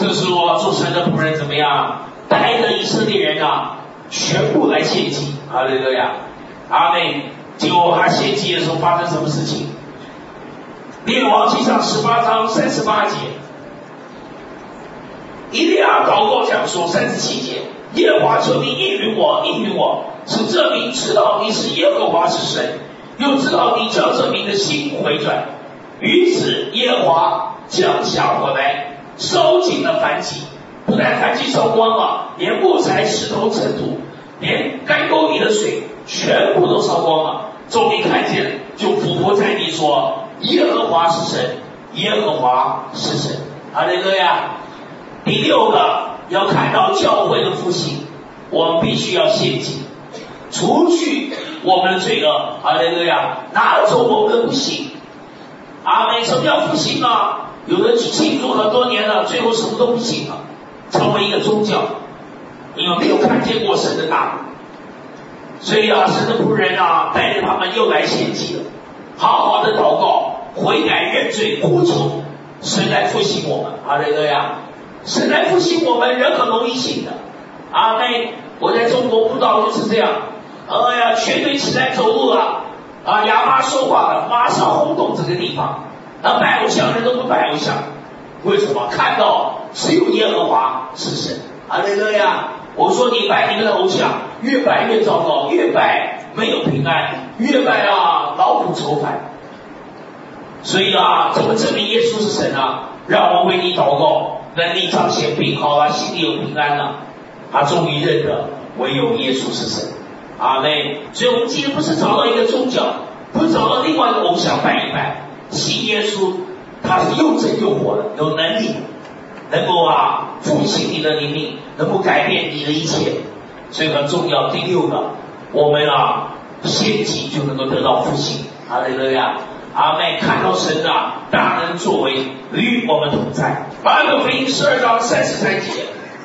这个时候做神的仆人怎么样？带着以色列人啊，全部来献祭。哈利路亚，阿们。结果他献祭的时候发生什么事情？列王纪上18章38节，以利亚祷告讲说37节，耶和华求你应允我，使这民知道你是耶和华是神，又知道你叫这民的心回转。于是耶和华降下火来，烧尽了燔祭，不但燔祭烧光了，连木材、石头、尘土，连干沟里的水全部都烧光了。众民看见了，就俯伏在地说：耶和华是神，耶和华是神。哈利路亚。第6个，要看到教会的复兴，我们必须要献祭，除去我们的罪恶。哈利路亚，拿走我们的不幸。阿们。什么叫复兴啊？有人去庆祝很多年了，最后什么都不信了，成为一个宗教，因为没有看见过神的大能。所以啊，神的仆人啊，带着他们又来献祭了，好好的祷告、悔改、认罪、呼求神来复兴我们。哈利路亚，神来复兴我们，人很容易信的。阿们。我在中国布道就是这样，哎呀，全队起来走路了，啊，哑巴说话了，马上轰动这个地方。拜偶像人都不拜偶像，为什么？看到只有耶和华是神。哈利路亚。我说你拜你们的偶像，越拜越糟糕，越拜没有平安，越拜啊劳苦愁烦。所以啊，怎么证明耶稣是神啊？让我为你祷告，能力彰显病好了，心里有平安了。他终于认得唯有耶稣是神。阿们。所以我们今天不是找到一个宗教，不是找到另外一个偶像拜一拜，信耶稣，他是又真又活的，有能力能够复兴你的灵命，能够改变你的一切。所以很重要。第6个，我们献祭就能够得到复兴。哈利路亚，阿们。看到神大能作为与我们同在。马可福音12章33节，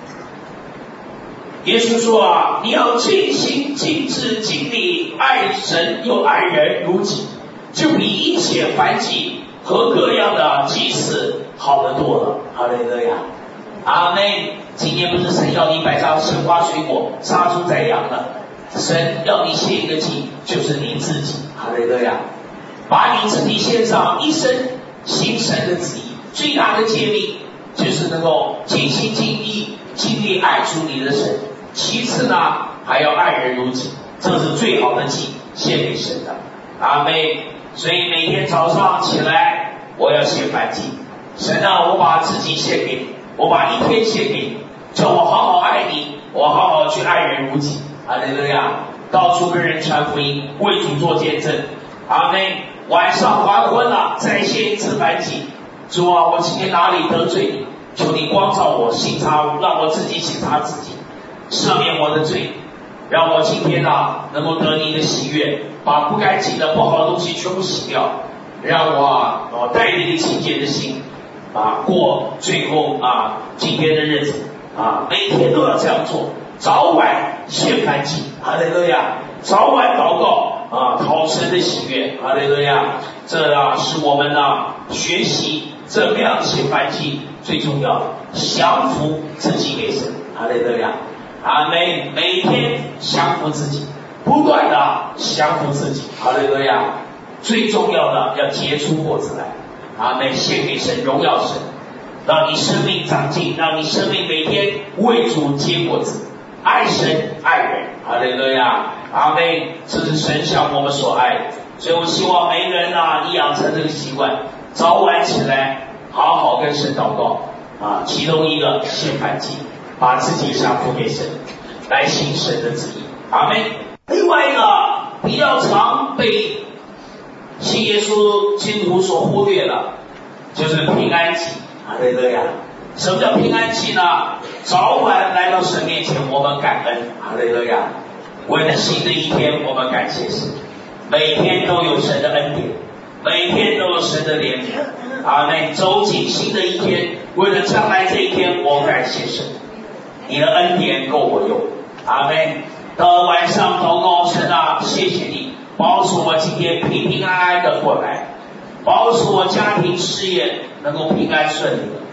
耶稣说你要尽心尽智尽力爱神又爱人如己，就比一切燔祭和各样的祭祀好得多了。哈利路亚，阿们。今天不是神要你摆上鲜花水果、杀猪宰羊的，神要你献一个祭，就是你自己。哈利路亚，把你自己献上，一生行神的旨意。最大的诫命就是能够尽心尽意尽力爱主你的神，其次呢还要爱人如己，这是最好的祭，献给神的。阿们。所以每天早上起来，我要献燔祭。神啊，我把自己献给你，我把一天献给你，叫我好好爱你，我好好去爱人如己。哈利路亚，到处跟人传福音，为主做见证。阿们。晚上还昏了，再献一次燔祭。主啊，我今天哪里得罪你？求你光照我，省察我，让我自己省察自己，赦免我的罪，让我今天能够得你的喜悦，把不干净的不好的东西全部洗掉，让我带着一个清洁的心过最后今天的日子每天都要这样做，早晚献燔祭。哈利路亚，早晚祷告讨神的喜悦。哈利路亚，这是我们学习怎么样献燔祭最重要的，降服自己给神。哈利路亚，阿们。每天降服自己，不断的降服自己。哈利路亚，最重要的要结出果子来。阿们。献给神，荣耀神，让你生命长进，让你生命每天为主结果子，爱神爱人。哈利路亚，阿们。这是神向我们所爱，所以我希望每一个人你养成这个习惯，早晚起来好好跟神祷告其中一个献燔祭，把自己降服给神，来行神的旨意。阿们。另外一个比较常被信耶稣基督徒所忽略的，就是平安祭。哈利路亚，什么叫平安祭呢？早晚来到神面前，我们感恩。哈利路亚，为了新的一天，我们感谢神，每天都有神的恩典，每天都有神的怜悯。阿们。走进新的一天，为了将来这一天，我感谢神，你的恩典够我用。阿们。到晚上祷告，神谢谢你保守我今天平平安安的过来，保守我家庭事业能够平安顺利的。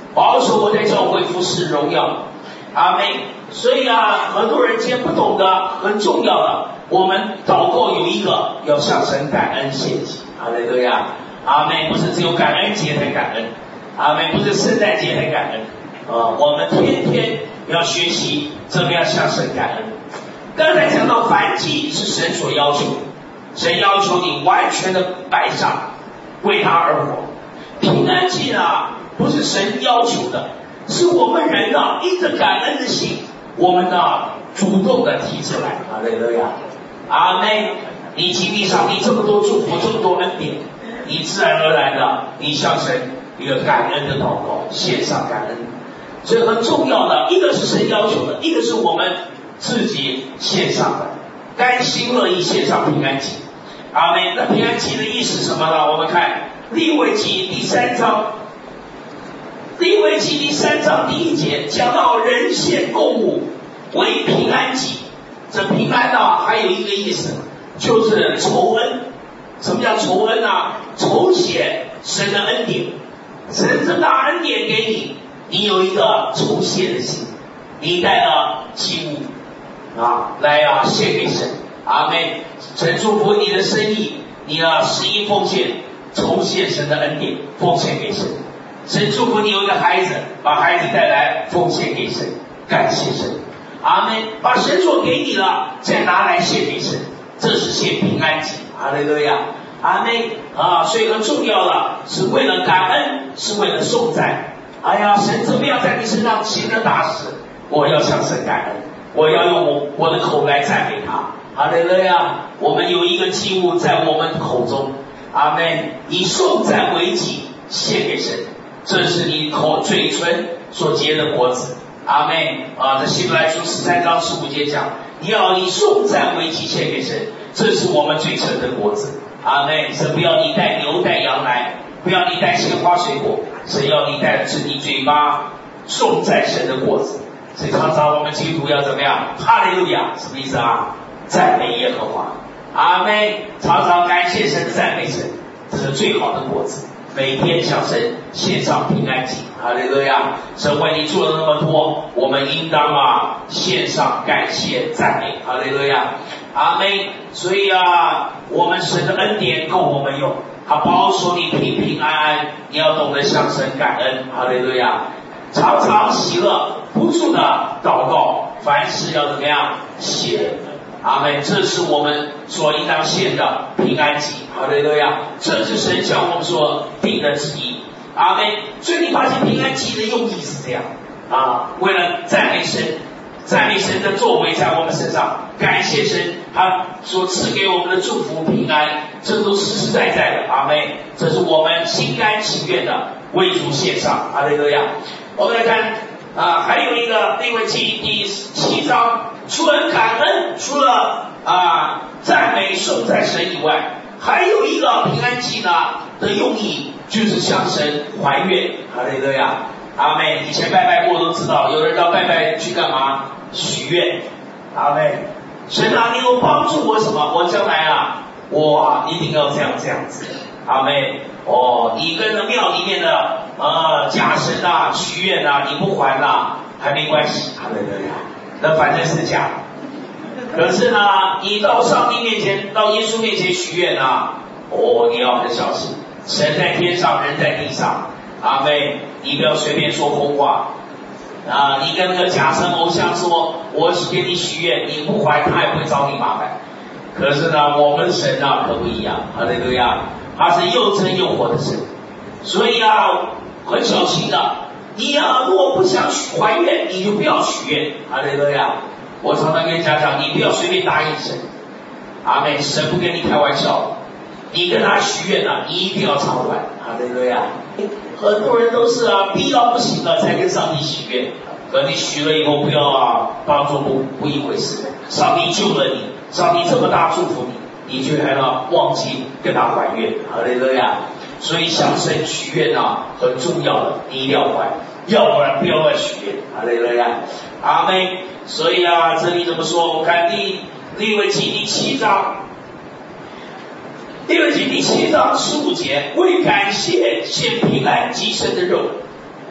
保守我在教会服侍荣耀。阿们。所以很多人今天不懂的，很重要的，我们祷告有一个要向神感恩献祭。哈利路亚。阿们。不是只有感恩节才感恩，阿们。不是圣诞节才感恩我们天天要学习怎么样向神感恩。刚才讲到燔祭是神所要求，神要求你完全的摆上，为他而活。平安祭不是神要求的，是我们人因着感恩的心，我们主动的提出来。哈利路亚。阿们。你经历上帝这么多祝福，这么多恩典，你自然而然的你向神一个感恩的祷告，献上感恩。所以很重要的一个是神要求的，一个是我们自己献上的，甘心乐意献上平安祭。阿们。那平安祭的意思是什么呢？我们看利未记第3章，利未记第3章第1节讲到人献供物为平安祭。这平安还有一个意思，就是酬恩。什么叫酬恩酬谢神的恩典。神这大恩典给你，你有一个酬谢的心，你带了祭物来献给神。阿们。神祝福你的生意，你11奉献，酬谢神的恩典，奉献给神。神祝福你有一个孩子，把孩子带来奉献给神，感谢神。阿们。把神所给你了再拿来献给神，这是献平安祭。哈利路亚。阿们。所以很重要的是为了感恩，是为了颂赞。哎呀，神怎么样在你身上行了大事，我要向神感恩，我要用我的口来赞美他。哈利路亚。我们有一个祭物在我们口中。阿们。以颂赞为祭献给神，这是你嘴唇所结的果子。阿们。在希伯来书13章15节讲，你要以颂赞为祭献给神，这是我们嘴唇的果子。阿们。神不要你带牛带羊来，不要你带鲜花水果，神要你带的是你嘴巴颂赞神的果子。所以常常我们基督徒要怎么样？哈利路亚。什么意思赞美耶和华。阿们。常常感谢神，赞美神，这是最好的果子。每天向神献上平安祭。哈利路亚。神为你做了那么多，我们应当献上感谢赞美。哈利路亚。阿们。所以我们神的恩典够我们用，他保守你平平安安，你要懂得向神感恩。哈利路亚。常常喜乐，不住的祷告，凡事要怎么样？谢。阿们。这是我们所应当献的平安祭。哈利路亚。这是神向我们所定的旨意。阿们。所以你发现平安祭的用意是这样为了赞美神，赞美神的作为在我们身上，感谢神他所赐给我们的祝福平安，这都实实在在的。阿们。这是我们心甘情愿的为主献上。哈利路亚。我们来看还有一个利未记第7章，除了感恩，除了赞美颂赞神以外，还有一个平安祭的用意，就是向神还愿。哈利路亚。阿们。以前拜拜过都知道，有人到拜拜去干嘛？许愿。阿们。神你有帮助我什么？我将来我一定要这样子。阿们。你跟着庙里面的假神许愿你不还还没关系。哈利路亚。那反正是假的。可是你到上帝面前，到耶稣面前许愿你要很小心。神在天上，人在地上。阿们。你不要随便说空话你跟那个假神偶像说，我给你许愿，你不还，他也不会找你麻烦。可是我们神可不一样。哈利路亚。他是又真又活的神，所以很小心的。你如果不想还愿，你就不要许愿。哈利路亚。我常常跟人家讲，你不要随便答应神。阿们。神不跟你开玩笑，你跟他许愿你一定要偿还。哈利路亚。很多人都是逼到不行了才跟上帝许愿，可你许了以后不要当作不一回事。上帝救了你，上帝这么大祝福你，你却还忘记跟他还愿。哈利路亚。所以向神许愿很重要的，你一定要还，要不然不要乱许愿。哈利路亚。阿们。所以这里怎么说？我看利未记第7章，利未记第7章15节，为感谢献平安祭牲的肉，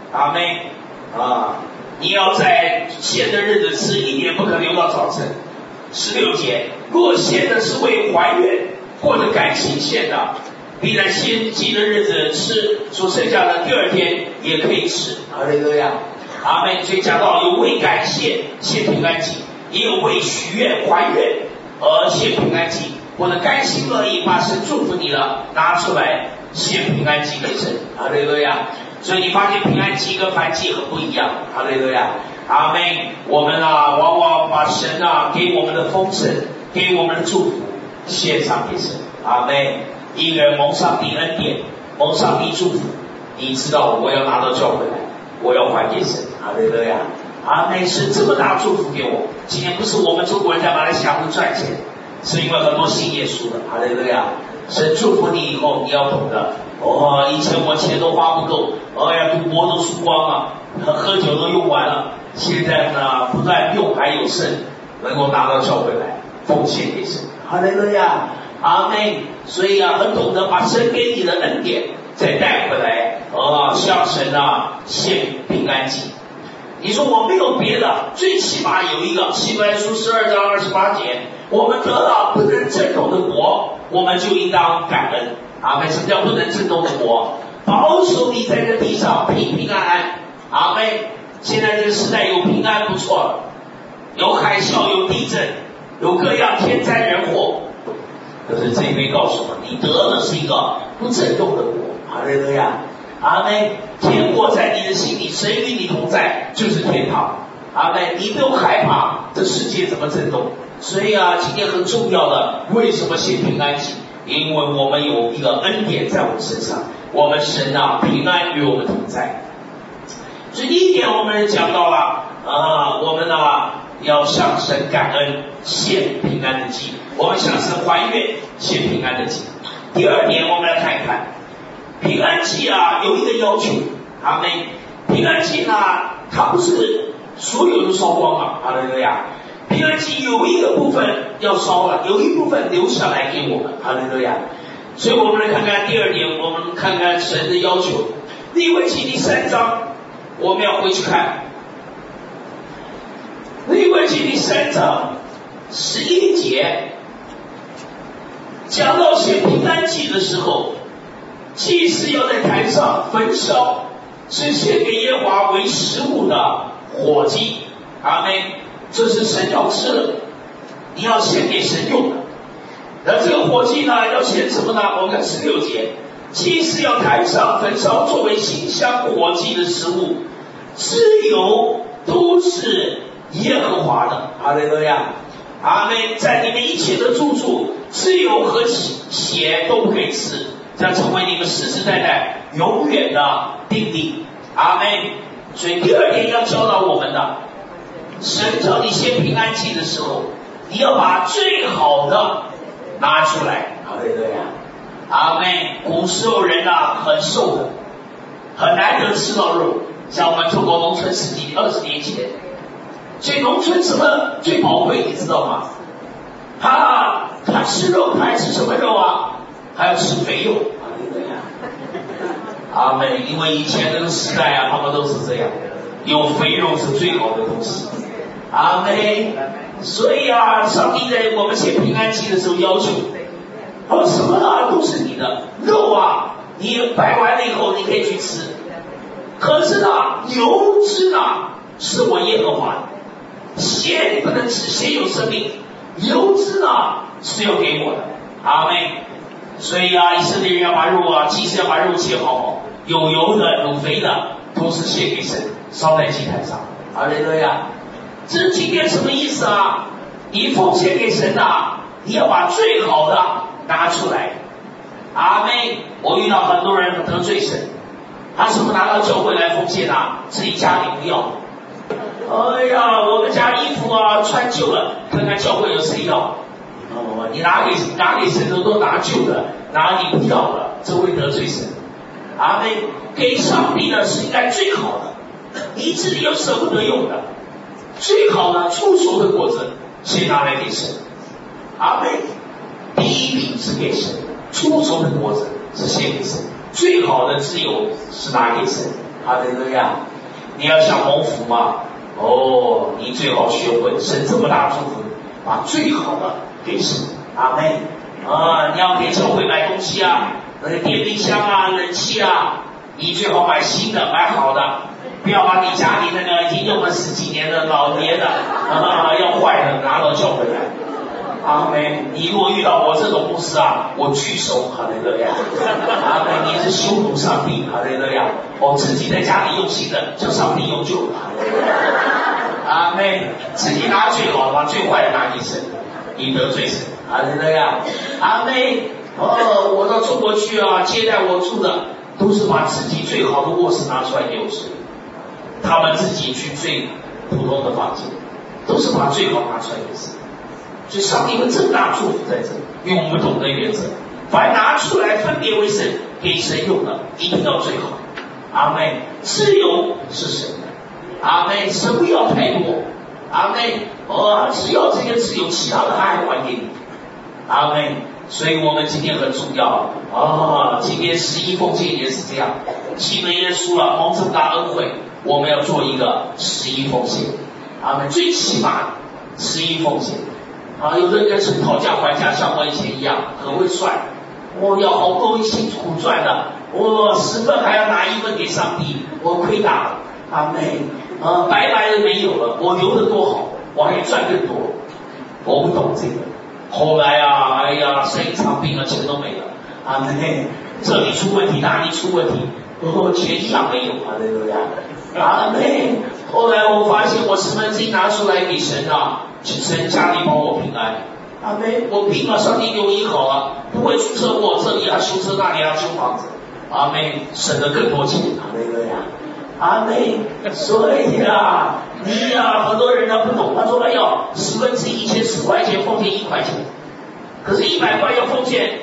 阿们啊！你要在献的日子吃，一年不可留到早晨。16节，若献的是为还愿或者感情献的，必在献祭的日子吃，所剩下的第二天也可以吃。哈利路亚，阿们。所以讲到有为感谢献平安祭，也有为许愿还愿而献平安祭，或者甘心乐意把神祝福你了拿出来献平安祭给神。哈利路亚。所以你发现平安祭跟燔祭很不一样。哈利路亚，阿们。我们往往把神给我们的丰盛，给我们的祝福献上给神。阿们。一个人蒙上帝恩典，蒙上帝祝福，你知道我要拿到教会来，我要还给神。哈利路亚，阿们。是这么大祝福给我。今天不是我们中国人在马来西亚会赚钱，是因为很多信耶稣的。哈利路亚，神祝福你以后，你要懂得。以前我钱都花不够，赌博都输光了，喝酒都用完了，现在呢不但用还有剩，能够拿到教会来奉献给神。哈利路亚，阿们。所以很懂得把神给你的恩典再带回来，向神献平安祭。你说我没有别的，最起码有一个希伯来书12章28节，我们得到不能震动的国，我们就应当感恩。阿们。什么叫不能震动的国？保守你在这地上平平安安。阿们。现在这个时代有平安不错了，有海啸，有地震，有各样天灾人祸。可是这一杯告诉我，你得的是一个不震动的国。哈利路亚，阿们。天国在你的心里，神与你同在，就是天堂。阿们。你不用害怕这世界怎么震动。所以今天很重要的，为什么献平安祭？因为我们有一个恩典在我们身上，我们神平安与我们同在。所以第一点我们讲到了我们要向神感恩，献平安的祭，我们向神还愿，献平安的祭。第二点我们来看一看平安祭有一个要求。阿们。平安祭它不是所有都烧光了。哈利路亚，平安祭有一个部分要烧了，有一部分留下来给我们。哈利路亚。所以我们来看看第二点，我们看看神的要求。利未记第3章，我们要回去看利未记第3章11节，讲到献平安祭的时候，祭司要在坛上焚烧，是献给耶和华为食物的火祭。阿们。这是神要吃的，你要献给神用的。那这个火祭要献什么呢？我们看16节，祭司要坛上焚烧作为馨香火祭的食物，脂油都是耶和华的。哈利路亚，阿们。在你们一切的住处，脂油和血都不可以吃，将成为你们世世代代永远的定例。阿们。所以第二点要教导我们的，神叫你献平安祭的时候，你要把最好的拿出来。哈利路亚，阿们。古时候人很瘦的，很难得吃到肉，像我们中国农村10几20年前，所以农村什么最宝贵你知道吗？他吃肉，他还吃什么肉还要吃肥肉。哈利路亚，阿们。因为以前那个时代他们都是这样，有肥肉是最好的东西。阿们。所以上帝在我们献平安祭的时候要求，什么都是你的肉你摆完了以后你可以去吃，可是油脂是我耶和华的，血你不能吃，血有生命，油脂是要给我的。阿们。所以以色列人要把肉祭司要把肉切好，有油的有肥的都是献给神，烧在祭坛上。哈利路亚。这今天什么意思你奉献给神你要把最好的拿出来。阿们。我遇到很多人得罪神，他什么拿到教会来奉献自己家里不要。我们家衣服穿旧了，看看教会有谁要。你拿给神的都拿旧的，拿你不要了，这会得罪神。阿们。给上帝的是应该最好的，你自己又舍不得用的，最好的出熟的果子先拿来给神。阿们。第一品是给神，出熟的果子是献给神，最好的自由是拿给神。 哈利路亚！你要想蒙福嘛，哦，你最好学会神这么大祝福，把最好的给神。阿们。你要给教会买东西啊，那个电冰箱啊、冷气啊，你最好买新的、买好的，不要把你家里那个已经用了10几年的老年的要坏的拿到教会来。阿们。你如果遇到我这种牧师啊，我举手，哈利路亚！阿们，你是羞辱上帝，哈利路亚！自己在家里用新的，叫上帝用旧的，哈利路亚！阿们，自己拿最好的，把最坏的拿给神，你得罪神，哈利路亚！阿们。我到中国去啊，接待我住的都是把自己最好的卧室拿出来给我睡，他们自己去最普通的房间，都是把最好拿出来给神。所以上帝有这么大祝福在这里，因为我们懂得原则，凡拿出来分别为神给神用的，一定要最好。阿们。自由是神的，阿们。神不要太多，阿们。只要这个自由，其他的他还还给你，阿们。所以我们今天很重要今天11奉献也是这样，信了耶稣了，蒙这么大恩惠，我们要做一个11奉献，阿们。最起码11奉献有的人跟神讨价还价，像我以前一样很会算，要好不容易辛苦赚的，10份还要拿1份给上帝，我亏大了，阿们。白白的没有了，我留的多好，我还赚更多，我不懂这个。后来生一场病了，钱都没了，阿们。这里出问题，那里出问题，钱一样没有，哈利路亚，阿们。后来我发现我1/10拿出来给神请神家里帮我平安，阿们。我病了，上帝给我医好了，不会出车祸，这里要修车，那里要修房子，阿们，省了更多钱，哈利路亚，阿们。所以你很多人不懂，他说1/10以前10块钱奉献1块钱，可是100块要奉献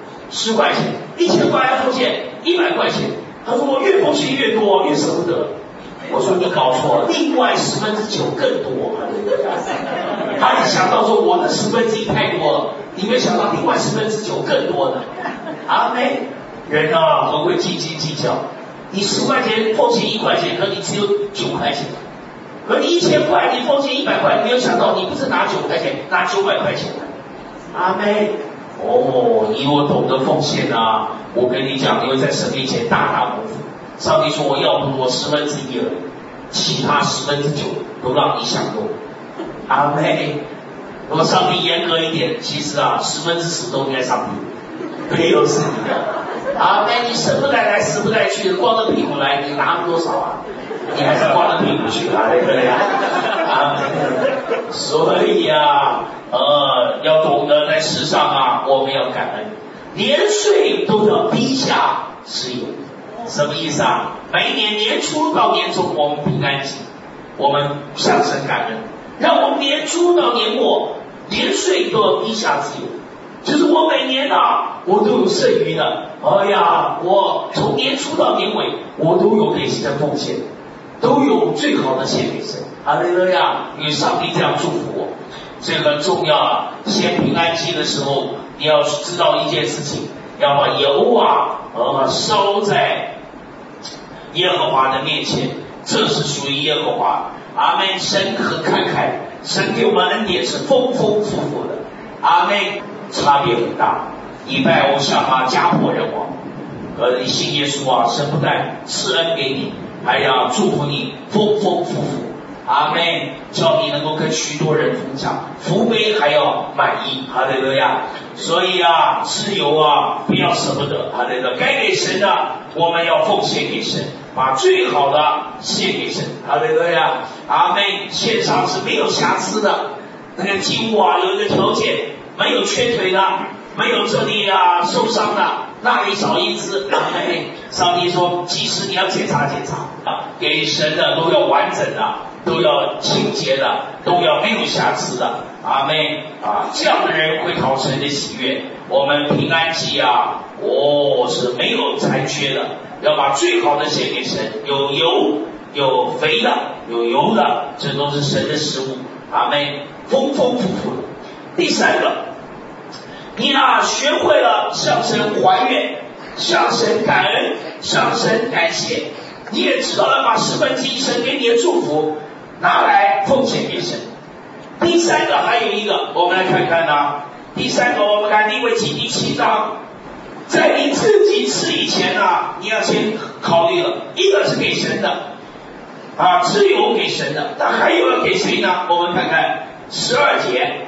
10块钱，1000块要奉献100块钱。他说我越奉献越多，越舍不得。我说你搞错了，另外9/10更多。他一想到说我的1/10太多了，你没想到另外9/10更多的。阿们。人很会斤斤计较，你10块钱奉献1块钱，可你只有9块钱。可你1000块，你奉献100块，没有想到你不是拿9块钱，拿900块钱。阿们。你如果懂得奉献我跟你讲，你会在神面前大大蒙福。上帝说我要不多1/10而已，其他9/10都让你享用。阿们。如果上帝严格一点，其实10/10都应该上帝，没有是你的。阿们。你生不带来，死不带去，光着屁股来，你拿多少你还是光着屁股去，对不对阿们。所以要懂得在世上我们要感恩，年岁都要低下持有。什么意思每一年年初到年终，我们平安期，我们向神感恩，让我们年初到年末年岁都要低下持有，就是我每年我都有剩余的。我从年初到年尾，我都有给神的奉献，都有最好的献给神，哈利路亚！因为上帝这样祝福我，这个很重要献平安祭的时候，你要知道一件事情，要把油烧在耶和华的面前，这是属于耶和华。阿们。神很慷慨，神给我们恩典是丰丰富富的，阿们。差别很大，你拜偶像家破人亡，你信耶稣神不但赐恩给你，还要祝福你丰丰富富，阿们。叫你能够跟许多人分享，福杯还要满意，哈利路亚。所以自由不要舍不得，哈利路亚。该给神的我们要奉献给神，把最好的献给神，哈利路亚，阿们。献上是没有瑕疵的，那个祭物有一个条件，没有缺腿的，没有这里受伤的，那里少一只，阿们。上帝说即使你要检查给神的都要完整的，都要清洁的，都要没有瑕疵的，阿们。这样的人会讨神的喜悦。我们平安祭是没有残缺的，要把最好的献给神，有油有肥的有油的，这都是神的食物，阿们。丰丰富富的。第3个，你学会了向神还愿，向神感恩，向神感谢， 你也知道了，把1/10神给你的祝福拿来奉献给神。第三个还有一个，我们来看看呢。第三个，我们看利未记第7章，在你自己吃以前呢，你要先考虑了，一个是给神的只有给神的，那还有要给谁呢？我们看看12节。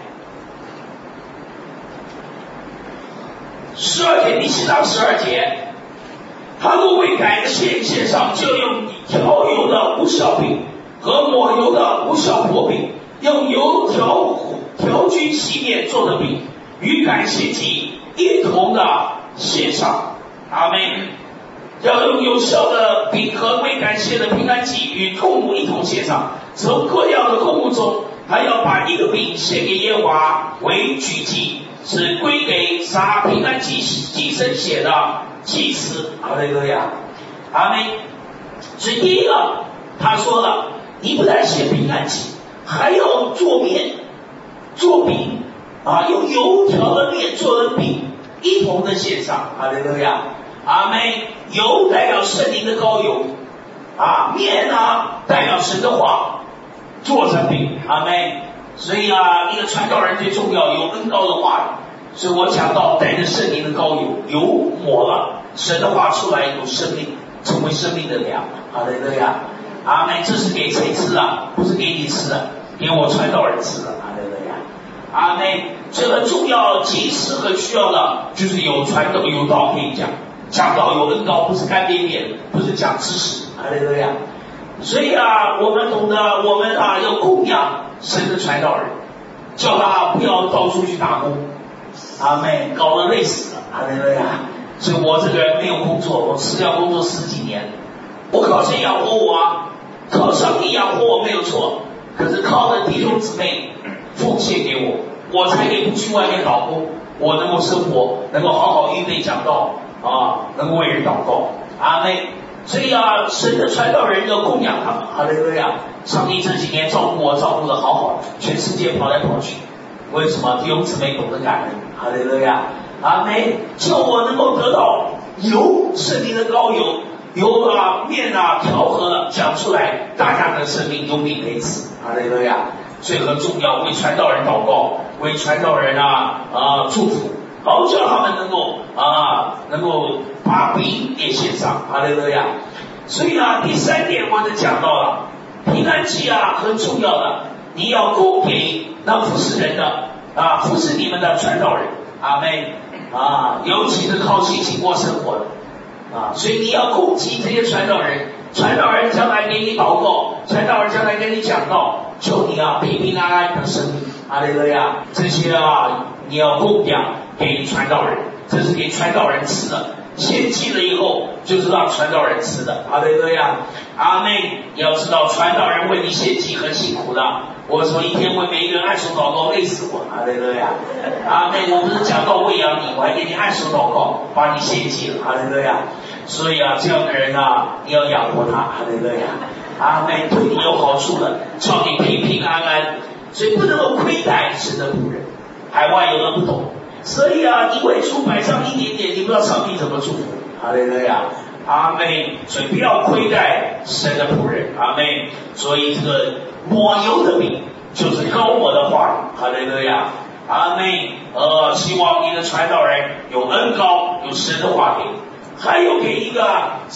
第7章12节，他若为改的献上，就用调油的无酵饼和抹油的无酵薄饼，用油调均细面做的饼，与感谢祭一同的献上。阿们。要用有效的饼和未感谢的平安祭与供物一同献上，从各样的供物中，还要把一个饼献给耶和华为举祭，是归给撒平安祭牲血的祭司。哈利路亚，阿们。所以第一个他说了，你不但献平安祭，还要做面做饼用油调的面做的饼一同的献上。哈利路亚，阿们。油代表圣灵的膏油面代表神的话做成饼。阿们。所以一个传道人最重要有恩膏的话语，所以我讲到带着圣灵的膏油，油抹了神的话出来有生命，成为生命的粮。哈利路亚，阿们。这是给谁吃的？不是给你吃的，给我传道人吃的。哈利路亚，阿们。这个重要及时和需要的就是有传道有道可以讲道有恩膏，不是干瘪瘪，不是讲知识。哈利路亚。所以我们懂得，我们要供养神的传道人，叫他不要到处去打工。阿们。搞得累死了。哈利路亚。所以我这个人没有工作，我辞掉工作10几年，我靠谁养活我靠上帝养活我没有错，可是靠着弟兄姊妹奉献给我才可以不去外面打工，我能够生活，能够好好预备讲道能够为人祷告。阿们。所以神的传道人要供养他们。哈利路亚。上帝这几年照顾我照顾得好好，全世界跑来跑去，为什么？弟兄姊妹懂得感恩。哈利路亚，阿们。就我能够得到油圣灵的膏油，油面调和了讲出来，大家的生命有饼可以吃。哈利路亚。所以很重要，为传道人祷告，为传道人祝福，好叫他们能够把饼也献上。哈利路亚。所以第3点我就讲到了，平安祭很重要的，你要供给那服侍人的服侍你们的传道人。阿们。尤其是靠信心过生活的所以你要供给这些传道人，传道人将来给你祷告，传道人将来跟你讲道，求你平平安安的生命。哈利路亚。这些你要供养给传道人，这是给传道人吃的，献祭了以后就是让传道人吃的。哈利路亚，阿们。你要知道传道人为你献祭很辛苦的，我说一天为每一个人按手祷告累死我。哈利路亚，阿们。我不是讲到喂养你，我还给你按手祷告把你献祭了。哈利路亚。所以这样的人你要养活他。哈利路亚，阿们。对你有好处的，叫你平平安安，所以不能够亏待神的仆人。海外有人不懂，所以你为主摆上一点点，你不知道上帝怎么祝福。哈利路亚，阿们。所以不要亏待神的仆人。阿们。所以这个抹油的饼就是膏抹的话语。哈利路亚，阿们。希望你的传道人有恩膏，有神的话给你，还有给一个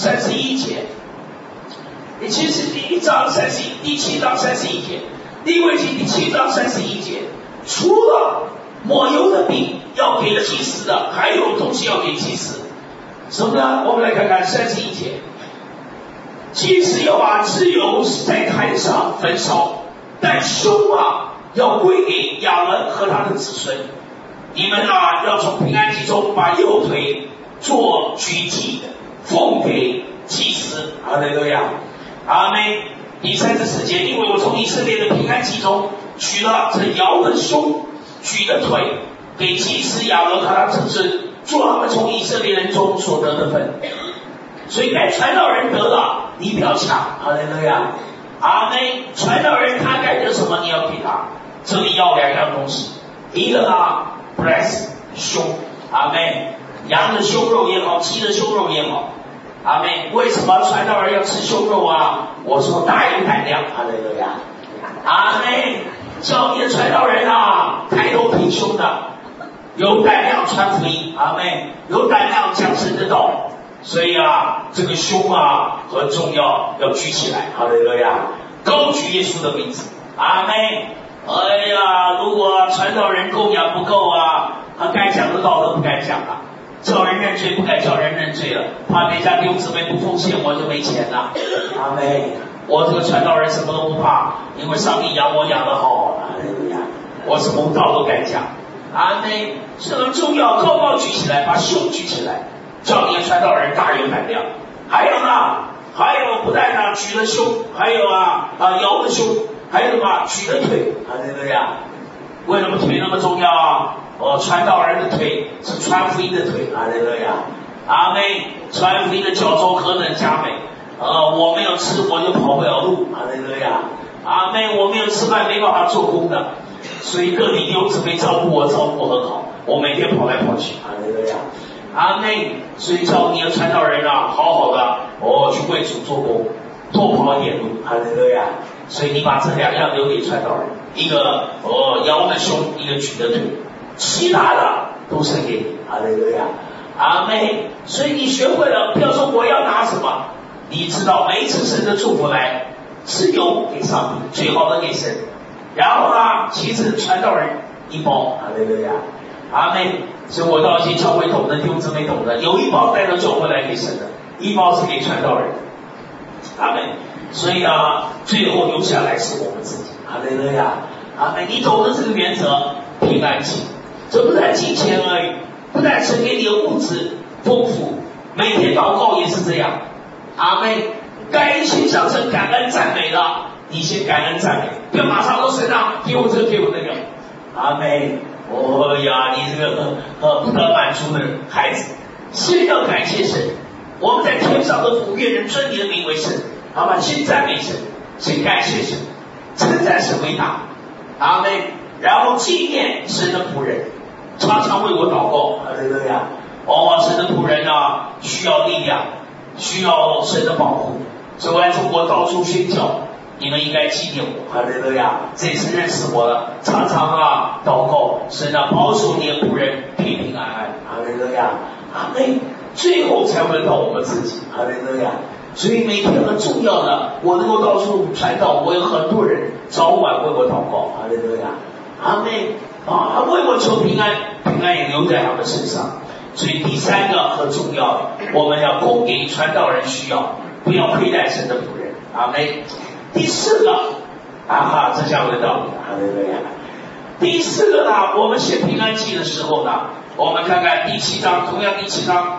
31节，其实第7章31节，利未记第7章31节，除了抹油的饼要给祭司的，还有东西要给祭司。什么呢？我们来看看31节，祭司要把脂油在坛上焚烧，但胸要归给亚伦和他的子孙。你们要从平安祭中把右腿做举祭的，奉给祭司。哈利路亚，阿们。第34节，因为我从以色列的平安祭中取了这摇的胸举的腿，给祭司亚伦和他子孙做他们从以色列人中所得的分。所以该传道人得了，你不要抢。哈利路亚，阿们。传道人他该得什么你要给他，这里要2样东西，一个breast 胸，阿们。羊的胸肉也好，鸡的胸肉也好， 阿们，为什么传道人要吃胸肉啊？我说大有胆量，哈利路亚。阿们，教你的传道人啊，抬头挺胸的，有胆量传福音，阿们，有胆量讲神的道。所以啊，这个胸啊很重要，要举起来，哈利路亚，高举耶稣的名字，阿们。哎呀，如果传道人供养不够啊，他该讲的道都不该讲啊。叫人认罪不该叫人认罪了，怕人家弟兄姊妹不奉献我就没钱了。阿妹，我这个传道人什么都不怕，因为上帝养我养得好。阿妹呀，我什么道都该讲。阿妹，这很重要，高高举起来，把胸举起来，叫你的传道人大有胆量。还有呢，还有不但呢举了胸，还有摇了胸，还有什么举了腿。阿妹呀，为什么腿那么重要啊？传道人的腿是传福音的腿，哈利路亚，阿们，传福音的脚中何等佳美。我没有吃我就跑不了路，哈利路亚，阿们，我没有吃饭没办法做工的，所以各地弟兄姊妹照顾我照顾很好，我每天跑来跑去，哈利路亚，阿们，所以叫你的传道人啊，好好的去为主做工，多跑一点路，哈利路亚。所以你把这两样留给传道人，一个摇的胸，一个举的腿。其他的都是给你，哈利路亚，阿妹。所以你学会了，不要说我要拿什么，你知道每一次神的祝福来是有给上帝，最好的给神，然后呢，其次传道人一包，哈利路亚，阿妹。所以我到一些教会懂的弟兄姊妹懂的，有一包带到教会来给神的，一包是给传道人，阿妹。所以啊，最后留下来是我们自己，哈利路亚，阿妹。你懂得这个原则，平安喜。这不但金钱而已，不但是给你的物质丰富，每天祷告也是这样。阿妹，该先想成感恩赞美了，你先感恩赞美，不要马上说神啊，给我这个给我那个。阿妹，呀，你这个不得满足的孩子，先要感谢神。我们在天上的父，愿人尊你的名为神，好吧？先赞美神，先感谢神，称赞神伟大。阿妹，然后纪念神的仆人。常常为我祷告，哈利路亚。神的仆人啊，需要力量，需要神的保护。所以我在中国到处宣教，你们应该纪念我，哈利路亚。这次认识我了，常常祷告，神啊保守你的仆人平平安安，哈利路亚。阿们。最后才轮到我们自己，哈利路亚。所以每天很重要的，我能够到处传道，我有很多人早晚为我祷告，哈利路亚。阿们。为我求平安，平安也留在他们身上。所以第三个很重要，我们要供给传道人需要，不要亏待神的仆人。阿们。第四个，这下轮到你了，哈利路亚。第四个呢，我们写平安记的时候呢，我们看看第7章，同样第7章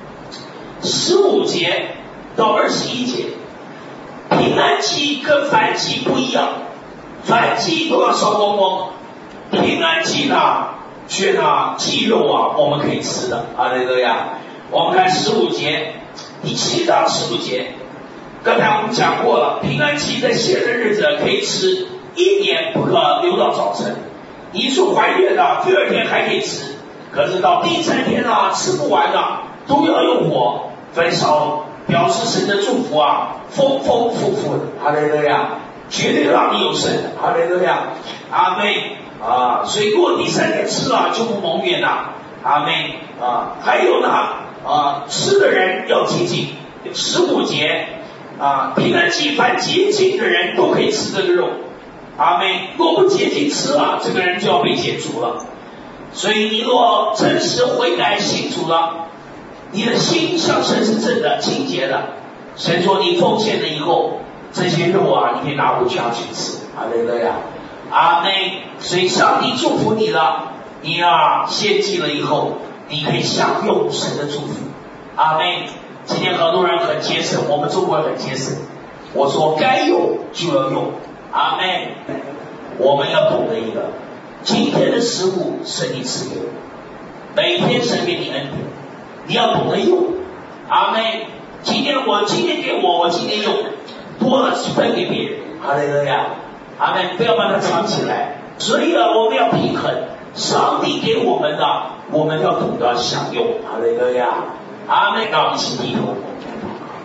15节到21节，平安记跟燔祭不一样，燔祭都要烧光光。平安祭呢，却呢祭肉我们可以吃的，哈利路亚。我们看15节，第7章15节，刚才我们讲过了，平安祭在谢的日子可以吃，一年不可留到早晨。一处怀孕的，第2天还可以吃，可是到第3天吃不完都要用火焚烧，表示神的祝福丰丰富富的，哈利路亚，绝对让你有神的，哈利路亚，阿们。所以过第3天吃就不蒙冤了，阿们。还有呢，吃的人要洁净。15节，平安祭凡洁净的人都可以吃这个肉，阿们。若不洁净吃这个人就要被解除了。所以你若真实悔改信主了，你的心向神是正的清洁的，神说你奉献了以后，这些肉你可以拿回家去吃，哈利路亚，阿们。所以上帝祝福你了，你献祭了以后，你可以享用神的祝福，阿们。今天很多人很节省，我们中国人很节省，我说该用就要用，阿们。我们要懂得一个，今天的食物神你赐给我，每天神给你恩典，你要懂得用，阿们。今天给我今天用，多了分给别人，哈利路亚，阿们。不要把它藏起来。所以我们要平衡，上帝给我们的，我们要懂得享用，哈利路亚，阿们。让我们一起低头。